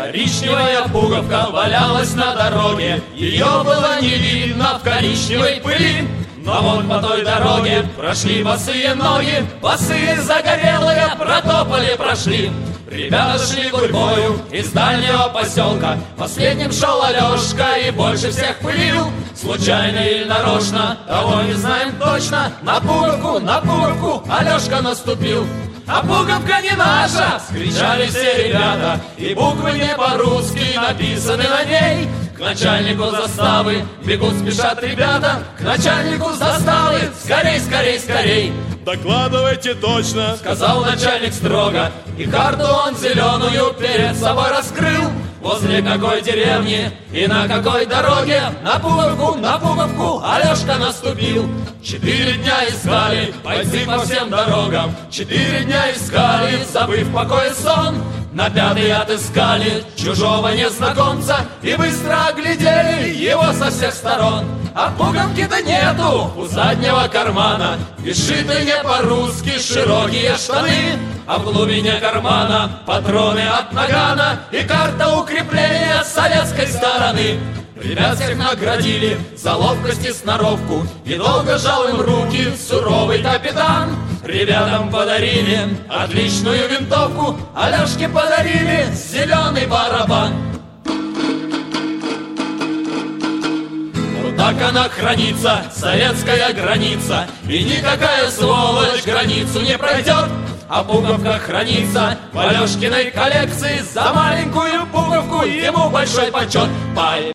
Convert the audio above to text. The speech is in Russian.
Коричневая пуговка валялась на дороге, ее было не видно в коричневой пыли. Но вот по той дороге прошли босые ноги, босые загорелые протопали, прошли. Ребята шли гурьбою из дальнего поселка, последним шел Алешка и больше всех пылил. Случайно или нарочно, того не знаем точно, на пуговку Алешка наступил. А пуговка не наша, скричали все ребята, и буквы не по-русски написаны на ней. К начальнику заставы бегут, спешат ребята, к начальнику заставы, скорей, скорей, скорей. Докладывайте точно, сказал начальник строго, и карту он зеленую перед собой раскрыл. Возле какой деревни и на какой дороге на пуговку Алешка наступил. 4 дня искали бойцы по всем дорогам, 4 дня искали, забыв покой и сон. На 5-й отыскали чужого незнакомца и быстро оглядели его со всех сторон. А пуговки-то нету у заднего кармана, и сшиты не по-русски широкие штаны. А в глубине кармана патроны от нагана и карта укрепления советской стороны. Ребят всех наградили за ловкость и сноровку, и долго жал им руки суровый капитан. Ребятам подарили отличную винтовку, Алешке подарили зеленый барабан. Вот так она хранится, советская граница, и никакая сволочь границу не пройдет. А пуговка хранится в Алешкиной коллекции, за маленькую пуговку ему большой почет.